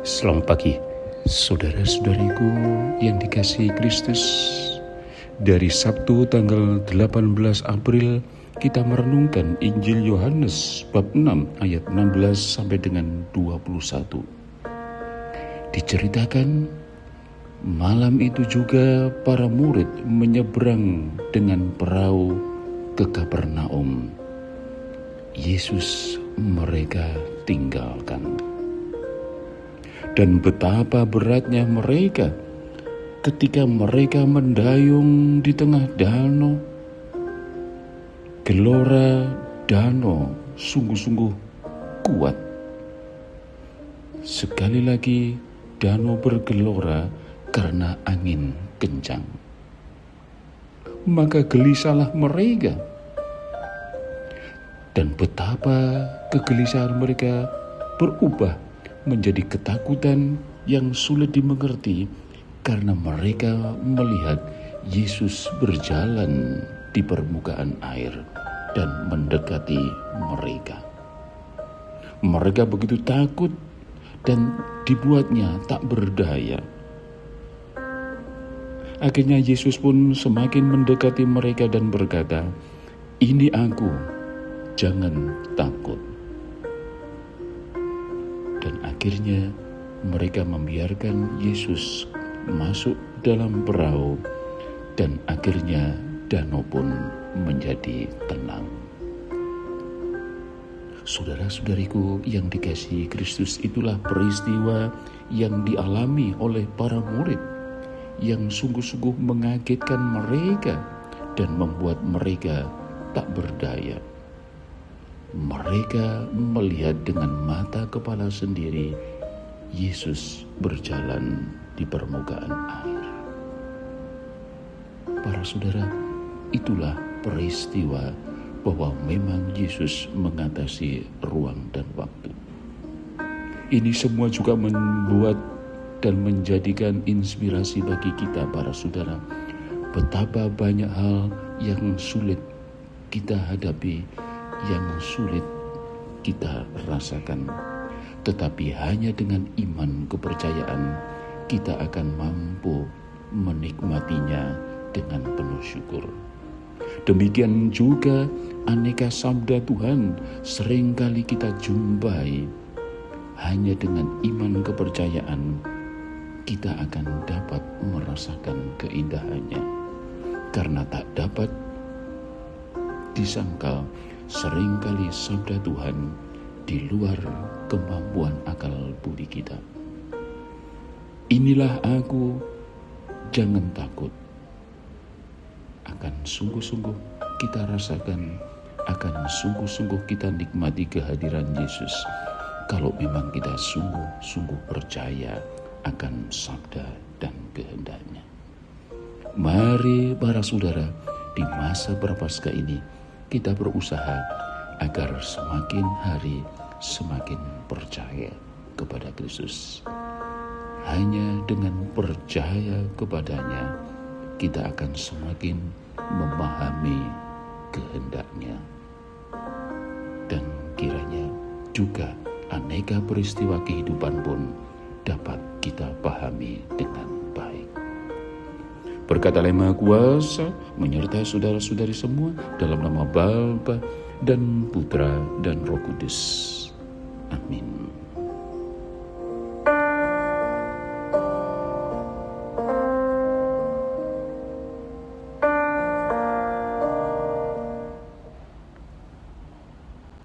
Selamat pagi, saudara-saudariku yang dikasihi Kristus. Dari Sabtu tanggal 18 April kita merenungkan Injil Yohanes bab 6 ayat 16 sampai dengan 21. Diceritakan malam itu juga para murid menyeberang dengan perahu ke Kapernaum. Yesus mereka tinggalkan. Dan betapa beratnya mereka ketika mereka mendayung di tengah danau. Gelora danau sungguh-sungguh kuat. Sekali lagi danau bergelora karena angin kencang. Maka gelisahlah mereka. Dan betapa kegelisahan mereka berubah menjadi ketakutan yang sulit dimengerti karena mereka melihat Yesus berjalan di permukaan air dan mendekati mereka. Mereka begitu takut dan dibuatnya tak berdaya. Akhirnya Yesus pun semakin mendekati mereka dan berkata, "Ini aku, jangan takut." Dan akhirnya mereka membiarkan Yesus masuk dalam perahu dan akhirnya danau pun menjadi tenang. Saudara-saudariku yang dikasihi Kristus, itulah peristiwa yang dialami oleh para murid yang sungguh-sungguh mengagetkan mereka dan membuat mereka tak berdaya. Mereka melihat dengan mata kepala sendiri Yesus berjalan di permukaan air. Para saudara, itulah peristiwa bahwa memang Yesus mengatasi ruang dan waktu. Ini semua juga membuat dan menjadikan inspirasi bagi kita para saudara. Betapa banyak hal yang sulit kita hadapi, yang sulit kita rasakan. Tetapi hanya dengan iman kepercayaan kita akan mampu menikmatinya dengan penuh syukur. Demikian juga aneka sabda Tuhan seringkali kita jumpai. Hanya dengan iman kepercayaan kita akan dapat merasakan keindahannya. Karena tak dapat disangkal seringkali sabda Tuhan di luar kemampuan akal budi kita. Inilah aku, jangan takut. Akan sungguh-sungguh kita rasakan, akan sungguh-sungguh kita nikmati kehadiran Yesus kalau memang kita sungguh-sungguh percaya akan sabda dan kehendaknya. Mari para saudara, di masa Prapaskah ini kita berusaha agar semakin hari semakin percaya kepada Kristus. Hanya dengan percaya kepadanya, kita akan semakin memahami kehendaknya. Dan kiranya juga aneka peristiwa kehidupan pun dapat kita pahami dengan baik. Berkat Allah Maha Kuasa menyertai saudara-saudari semua dalam nama Bapa dan Putra dan Roh Kudus.